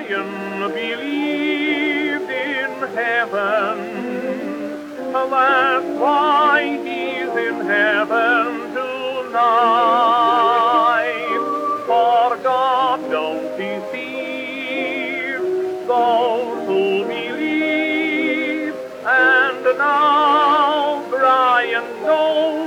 Brian believed in heaven. That's why he's in heaven tonight. For God don't deceive those who believe. And now Brian knows